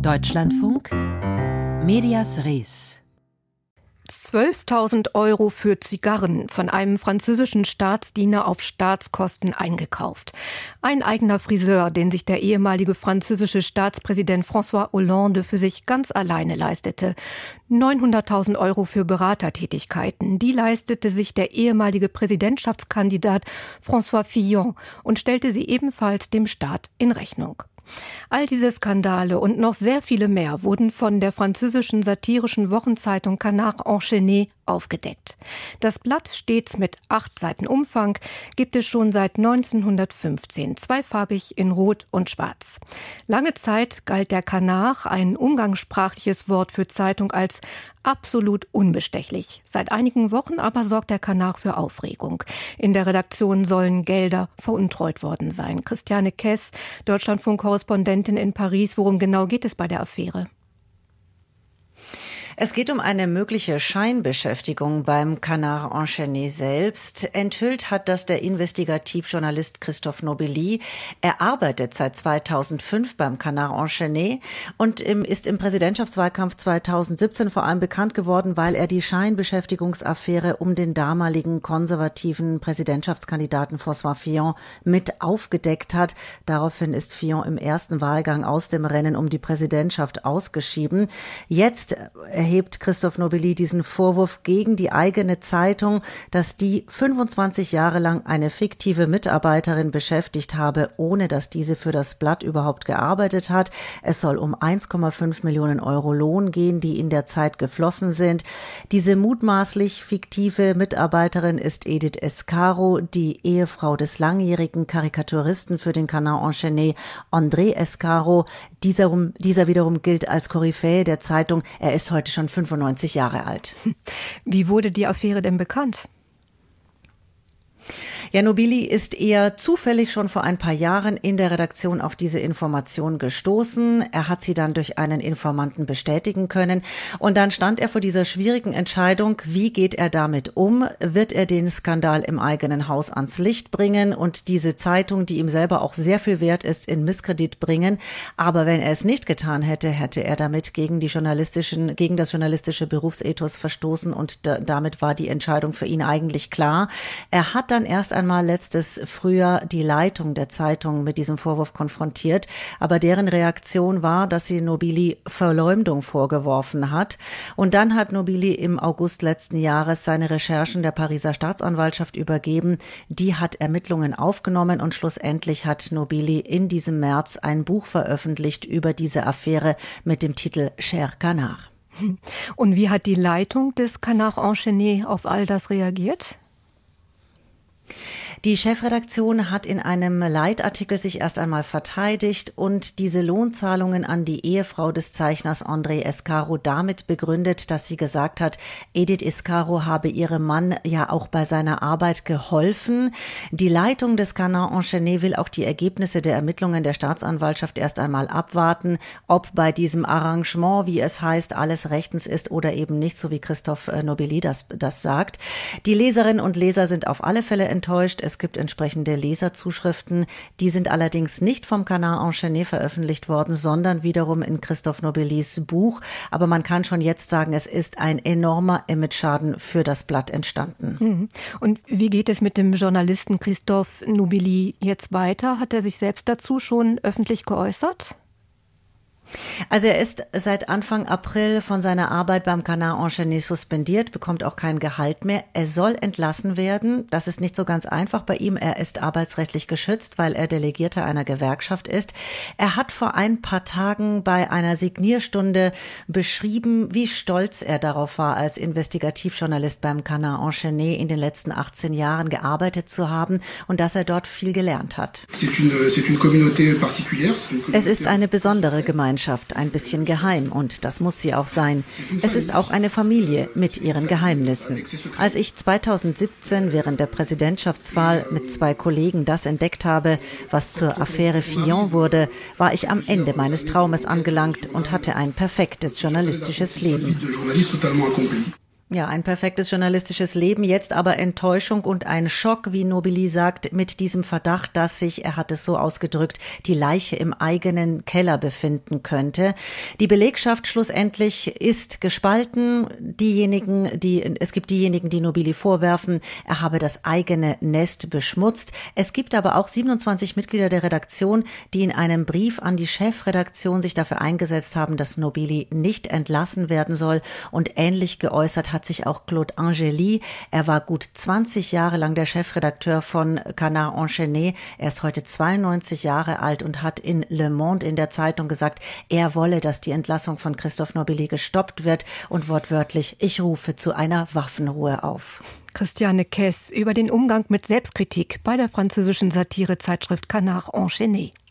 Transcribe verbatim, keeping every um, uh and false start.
Deutschlandfunk Medias Res. zwölftausend Euro für Zigarren von einem französischen Staatsdiener auf Staatskosten eingekauft. Ein eigener Friseur, den sich der ehemalige französische Staatspräsident François Hollande für sich ganz alleine leistete. neunhunderttausend Euro für Beratertätigkeiten. Die leistete sich der ehemalige Präsidentschaftskandidat François Fillon und stellte sie ebenfalls dem Staat in Rechnung. All diese Skandale und noch sehr viele mehr wurden von der französischen satirischen Wochenzeitung Canard Enchaîné aufgedeckt. Das Blatt, stets mit acht Seiten Umfang, gibt es schon seit neunzehnhundertfünfzehn, zweifarbig in Rot und Schwarz. Lange Zeit galt der Canard, ein umgangssprachliches Wort für Zeitung, als absolut unbestechlich. Seit einigen Wochen aber sorgt der Canard für Aufregung. In der Redaktion sollen Gelder veruntreut worden sein. Christiane Kess, Deutschlandfunk-Korrespondentin in Paris. Worum genau geht es bei der Affäre? Es geht um eine mögliche Scheinbeschäftigung beim Canard Enchaîné selbst. Enthüllt hat das der Investigativjournalist Christophe Nobili. Er arbeitet seit zweitausendfünf beim Canard Enchaîné und ist im Präsidentschaftswahlkampf zweitausendsiebzehn vor allem bekannt geworden, weil er die Scheinbeschäftigungsaffäre um den damaligen konservativen Präsidentschaftskandidaten François Fillon mit aufgedeckt hat. Daraufhin ist Fillon im ersten Wahlgang aus dem Rennen um die Präsidentschaft ausgeschieden. Jetzt erhebt Christophe Nobili diesen Vorwurf gegen die eigene Zeitung, dass die fünfundzwanzig Jahre lang eine fiktive Mitarbeiterin beschäftigt habe, ohne dass diese für das Blatt überhaupt gearbeitet hat. Es soll um eins Komma fünf Millionen Euro Lohn gehen, die in der Zeit geflossen sind. Diese mutmaßlich fiktive Mitarbeiterin ist Edith Escaro, die Ehefrau des langjährigen Karikaturisten für den Canard Enchaîné, André Escaro. Dieser, dieser wiederum gilt als Koryphäe der Zeitung. Er ist heute schon fünfundneunzig Jahre alt. Wie wurde die Affäre denn bekannt? Ja, Nobili ist eher zufällig schon vor ein paar Jahren in der Redaktion auf diese Information gestoßen. Er hat sie dann durch einen Informanten bestätigen können. Und dann stand er vor dieser schwierigen Entscheidung, wie geht er damit um? Wird er den Skandal im eigenen Haus ans Licht bringen und diese Zeitung, die ihm selber auch sehr viel wert ist, in Misskredit bringen? Aber wenn er es nicht getan hätte, hätte er damit gegen die journalistischen, gegen das journalistische Berufsethos verstoßen und da, damit war die Entscheidung für ihn eigentlich klar. Er hat dann erst einmal letztes Frühjahr die Leitung der Zeitung mit diesem Vorwurf konfrontiert, aber deren Reaktion war, dass sie Nobili Verleumdung vorgeworfen hat. Und dann hat Nobili im August letzten Jahres seine Recherchen der Pariser Staatsanwaltschaft übergeben. Die hat Ermittlungen aufgenommen und schlussendlich hat Nobili in diesem März ein Buch veröffentlicht über diese Affäre mit dem Titel Cher Canard. Und wie hat die Leitung des Canard Enchaîné auf all das reagiert? Die Chefredaktion hat in einem Leitartikel sich erst einmal verteidigt und diese Lohnzahlungen an die Ehefrau des Zeichners André Escaro damit begründet, dass sie gesagt hat, Edith Escaro habe ihrem Mann ja auch bei seiner Arbeit geholfen. Die Leitung des Canard Enchaîné will auch die Ergebnisse der Ermittlungen der Staatsanwaltschaft erst einmal abwarten, ob bei diesem Arrangement, wie es heißt, alles rechtens ist oder eben nicht, so wie Christophe Nobili das, das sagt. Die Leserinnen und Leser sind auf alle Fälle enttäuscht. Es gibt entsprechende Leserzuschriften. Die sind allerdings nicht vom Canard Enchaîné veröffentlicht worden, sondern wiederum in Christophe Nobilis Buch. Aber man kann schon jetzt sagen, es ist ein enormer Imageschaden für das Blatt entstanden. Und wie geht es mit dem Journalisten Christophe Nobili jetzt weiter? Hat er sich selbst dazu schon öffentlich geäußert? Also er ist seit Anfang April von seiner Arbeit beim Canard Enchaîné suspendiert, bekommt auch kein Gehalt mehr. Er soll entlassen werden. Das ist nicht so ganz einfach bei ihm. Er ist arbeitsrechtlich geschützt, weil er Delegierter einer Gewerkschaft ist. Er hat vor ein paar Tagen bei einer Signierstunde beschrieben, wie stolz er darauf war, als Investigativjournalist beim Canard Enchaîné in den letzten achtzehn Jahren gearbeitet zu haben und dass er dort viel gelernt hat. Es ist eine besondere Gemeinschaft. Ein bisschen geheim und das muss sie auch sein. Es ist auch eine Familie mit ihren Geheimnissen. Als ich zweitausendsiebzehn während der Präsidentschaftswahl mit zwei Kollegen das entdeckt habe, was zur Affäre Fillon wurde, war ich am Ende meines Traumes angelangt und hatte ein perfektes journalistisches Leben. Ja, ein perfektes journalistisches Leben, jetzt aber Enttäuschung und ein Schock, wie Nobili sagt, mit diesem Verdacht, dass sich, er hat es so ausgedrückt, die Leiche im eigenen Keller befinden könnte. Die Belegschaft schlussendlich ist gespalten. Diejenigen, die, es gibt diejenigen, die Nobili vorwerfen, er habe das eigene Nest beschmutzt. Es gibt aber auch siebenundzwanzig Mitglieder der Redaktion, die in einem Brief an die Chefredaktion sich dafür eingesetzt haben, dass Nobili nicht entlassen werden soll, und ähnlich geäußert hat sich auch Claude Angeli. Er war gut zwanzig Jahre lang der Chefredakteur von Canard Enchaîné. Er ist heute zweiundneunzig Jahre alt und hat in Le Monde in der Zeitung gesagt, er wolle, dass die Entlassung von Christophe Nobili gestoppt wird, und wortwörtlich: Ich rufe zu einer Waffenruhe auf. Christiane Kess über den Umgang mit Selbstkritik bei der französischen Satirezeitschrift Canard Enchaîné.